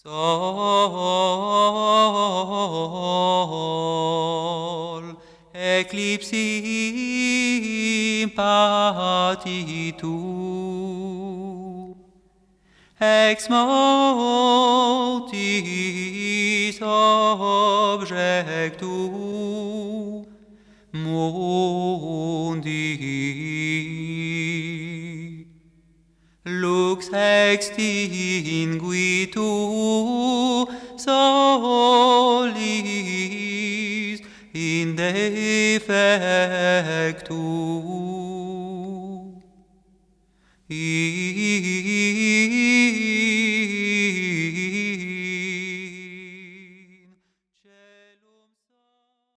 Sol eclipsim patitu, ex motis objectu mundi, lux extinguitu solis in defectu.